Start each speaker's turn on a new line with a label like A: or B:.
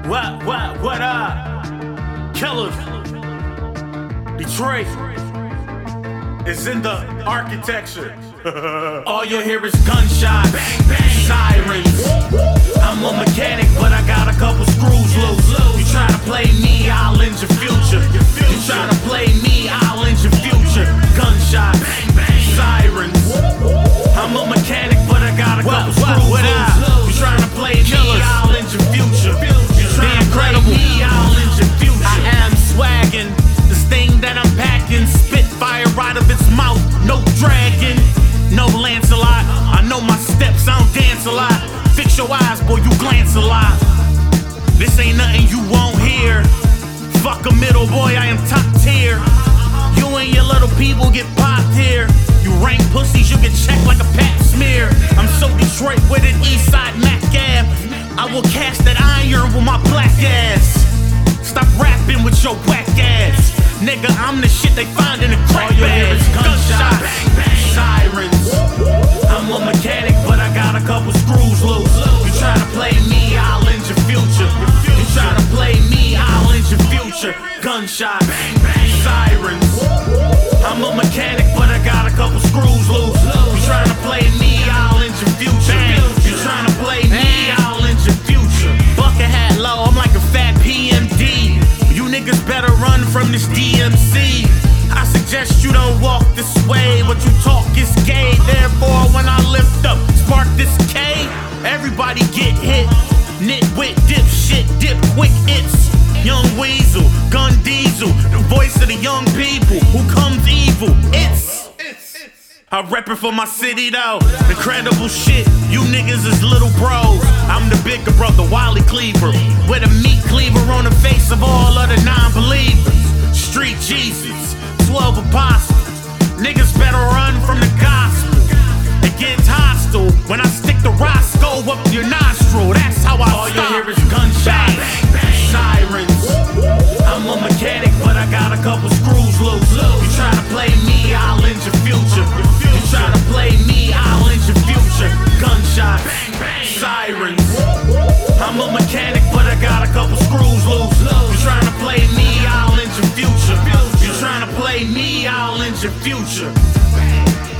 A: What up? Killers. Detroit is in the architecture. All you hear is gunshots, bang, bang, sirens. I'm a mechanic, but I got a couple screws loose. You try to play me, I'll end your future. You try to play me, I'll end your future. Gunshots, bang, bang, sirens. I'm a mechanic, but I got a couple screws loose. You trying to play me, I'll end your future. You trying to play me, I'll end your future. I am swaggin', this thing that I'm packing, spit fire out of its mouth, no dragging. No Lancelot, I know my steps, I don't dance a lot. Fix your eyes, boy, you glance a lot. This ain't nothing you won't hear. Fuck a middle, boy, I am top tier. You and your little people get popped here. You rank pussies, you get checked like a pap smear. I'm so Detroit with an Eastside Mac Ave. I will cast that iron with my black ass. Stop rapping with your whack ass. Nigga, I'm the shit they find in the crack bags. Gunshots, bang, bang, sirens. I'm a mechanic, but I got a couple screws loose. You try to play me, I'll end your future. You try to play me, I'll end your future. Gunshots, bang, bang, sirens. I'm a mechanic, but I got a couple screws loose. You trying to play me, I'll end your future. You trying to play me, I'll end your future. Bucket hat low, I'm like a fat PMD. You niggas better run from this DMC. I suggest you don't walk this way. What you talk is gay. Therefore, when I lift up, spark this K, everybody get hit. Nitwit, dip shit, dip quick, it's Young Weasel, Gun Diesel, the voice of the young people who comes evil. I rep it for my city though. Incredible shit, you niggas is little bros. I'm the bigger brother, Wally Cleaver, with a meat cleaver on the face of all of the non-believers. Street Jesus, 12 apostles. Niggas better run from the gospel. It gets hostile when I stick the Roscoe up your nostril. That's how I all stop. All you hear is gunshots, bang, bang, sirens. I'm a mechanic, but I got a couple screws loose. You try to play me, I'll end your future. You try to play me, I'll end your future. Gunshots, bang, bang, sirens. I'm a mechanic, but I got a couple screws loose. You trying to play me, I'll end your future. You trying to play me, I'll end your future.